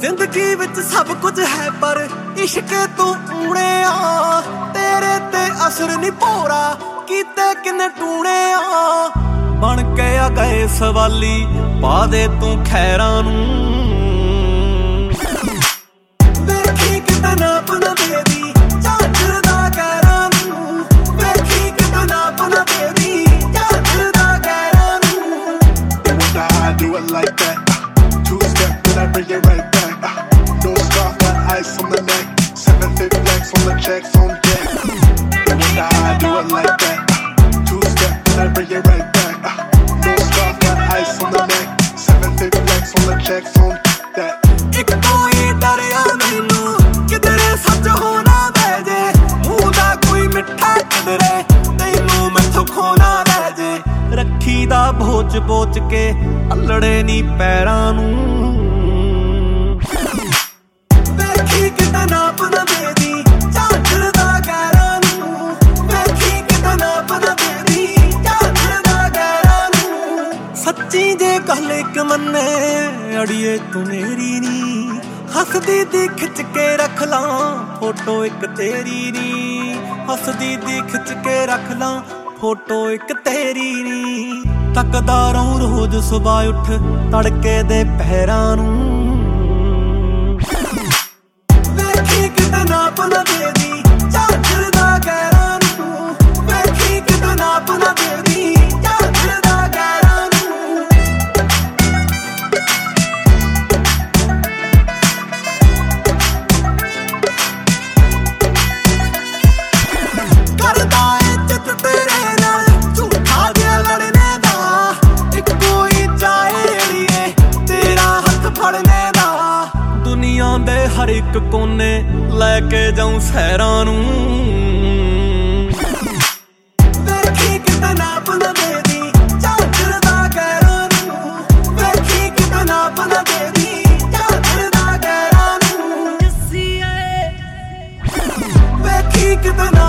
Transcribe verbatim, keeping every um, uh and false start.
ਜ਼ਿੰਦਗੀ ਵਿੱਚ ਸਭ ਕੁਝ ਹੈ ਪਰ ਇਸ਼ਕੇ ਤੂੰ ਊਣੇ ਆ। ਤੇਰੇ ਤੇ ਅਸਰ ਨਹੀਂ ਭੋਰਾ ਕੀਤੇ ਕਿੰਨੇ ਟੂਣੇ ਆ। ਬਣ ਕੇ ਆ ਗਏ ਸਵਾਲੀ ਪਾ ਦੇ ਤੂੰ ਖੈਰਾਂ ਨੂੰ। ਵੇਖੀ ਕਿਤੇ ਨਾ ਆਪਣਾ ਦੇਦੀ ਝਾਂਜਰਦਾ ਗੈਰਾਂ ਨੂੰ। ਵੇਖੀ ਕਿਤੇ ਨਾ ਆਪਣਾ ਦੇਦੀ ਝਾਂਜਰਦਾ ਗੈਰਾਂ ਨੂੰ। I do it like that. Two step, then I bring it right back. No scarf, got ice on the neck. Seven fifty flex on the checks on deck. I do it like that. Two step, then I bring it right back. No scarf, got ice on the neck. Seven fifty flex on the checks on deck. ਇੱਕ ਕੋਈ ਡਰਿਆ ਮੈਨੂੰ ਕਿਧਰੇ ਸੱਚ ਹੋਣਾ ਲੈ ਜੇ। ਮੂੰਹ ਦਾ ਕੋਈ ਮਿੱਠਾ ਕਿਧਰੇ ਤੈਨੂੰ ਮੈਥੋਂ ਖੋਣਾ ਲੈ ਜੇ। ਰੱਖੀ ਦਾ ਬੋਚ ਬੋਚ ਕੇ ਅਲੜੇ ਨੀ ਪੈਰਾਂ ਨੂੰ। ਵੇਖੀ ਕਿਤੇ ਨਾ ਆਪਣਾ ਦੇਦੀ ਝਾਂਜਰਦਾ ਗੈਰਾਂ ਨੂੰ। ਵੇਖੀ ਕਿਤੇ ਨਾ ਆਪਣਾ ਦੇਦੀ ਝਾਂਜਰਦਾ ਗੈਰਾਂ ਨੂੰ। ਸੱਚੀ ਜੇ ਗੱਲ ਇੱਕ ਮੰਨੇ ਅੜੀਏ ਤੂੰ ਮੇਰੀ ਨੀ। ਹੱਸਦੀ ਦੀ ਖਿੱਚ ਕੇ ਰੱਖ ਲਾਂ ਫੋਟੋ ਇੱਕ ਤੇਰੀ ਨੀ। ਹੱਸਦੀ ਦੀ ਖਿੱਚ ਕੇ ਰੱਖ ਲਾਂ ਫੋਟੋ ਇੱਕ ਤੇਰੀ ਨੀ। ਤੱਕਦਾ ਰਹੂੰ ਰੋਜ਼ ਸੁਬਾਹ ਉੱਠ ਤੜਕੇ ਦੇ ਪਹਿਰਾਂ ਨੂੰ। ਵੇਖੀ ਕਿਤੇ ਨਾ ਆਪਣਾ ਦੇਦੀ ਝਾਂਜਰਦਾ ਗੈਰਾਂ ਨੂੰ। ਵੇਖੀ ਕਿਤੇ ਨਾ ਆਪਣਾ ਦੇਦੀ ਝਾਂਜਰਦਾ ਗੈਰਾਂ ਨੂੰ। ਕਰਦਾ ਇੱਜ਼ਤ ਤੇਰੇ ਨਾਲ ਝੂਠਾ ਜਿਹਾ ਲੜਨੇ ਦਾ। ਇੱਕੋ ਹੀ ਚਾਹੇ ਅੜੀਏ ਤੇਰਾ ਹੱਥ ਫੜਨੇ ਦਾ। ਦੁਨੀਆ ਦੇ ਹਰ ਇੱਕ ਕੋਨੇ ਲੈ ਕੇ ਜਾਊਂ ਸੈਰਾਂ ਨੂੰ। ਵੇਖੀ ਕਿਤੇ ਨਾ ਆਪਣਾ ਦੇਦੀ ਝਾਂਜਰਦਾ ਗੈਰਾਂ ਨੂੰ। ਵੇਖੀ ਕਿਤੇ ਨਾ ਆਪਣਾ ਦੇਦੀ ਝਾਂਜਰਦਾ ਗੈਰਾਂ ਨੂੰ। ਵੇਖੀ ਕਿਤੇ ਨਾ